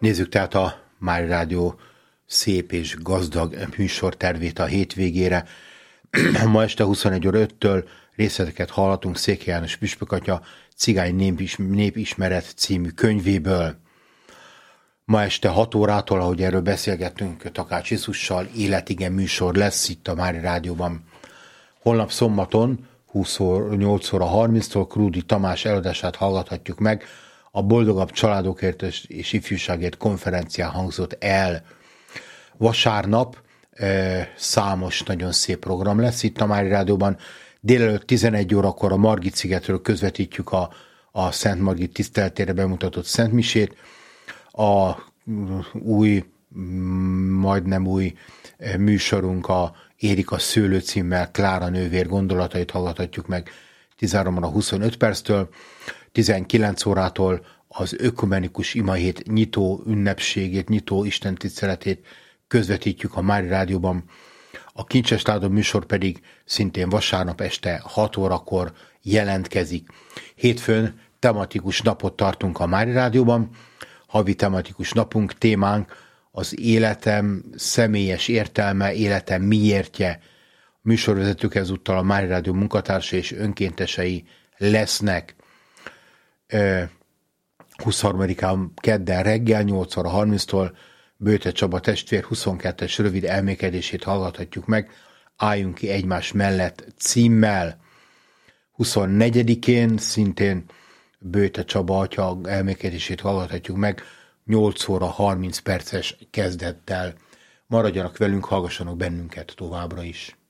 Nézzük tehát a Mária Rádió szép és gazdag műsortervét a hétvégére. Ma este 21:05-től részleteket hallhatunk Székely János püspökatya Cigány népismeret című könyvéből. Ma este 6 órától, ahogy erről beszélgettünk Takács Isszussal, életige műsor lesz itt a Mária Rádióban. Holnap szombaton 8 óra 30-tól Krúdi Tamás előadását hallgathatjuk meg. A Boldogabb Családokért és Ifjúságért konferencián hangzott el. Vasárnap számos nagyon szép program lesz itt a Mária Rádióban. Délelőtt 11 órakor a Margit-szigetről közvetítjük a Szent Margit tiszteletére bemutatott Szentmisét. A majdnem új műsorunk a Érik a szőlő címmel Klára nővér gondolatait hallgathatjuk meg 13 óra 25 perctől. 19 órától az ökumenikus imahét nyitó ünnepségét, nyitó istentiszteletét közvetítjük a Mária Rádióban. A Kincses Láda műsor pedig szintén vasárnap este 6 órakor jelentkezik. Hétfőn tematikus napot tartunk a Mária Rádióban. Havi tematikus napunk, témánk az életem személyes értelme, életem miértje. Műsorvezetők ezúttal a Mária Rádió munkatársa és önkéntesei lesznek. 23-án kedden reggel 8 óra 30-tól Bőte Csaba testvér 22-es rövid elmékedését hallgathatjuk meg, Álljunk ki egymás mellett címmel. 24-én szintén Bőte Csaba atya elmékedését hallgathatjuk meg 8 óra 30 perces kezdettel. Maradjanak velünk, hallgassanak bennünket továbbra is.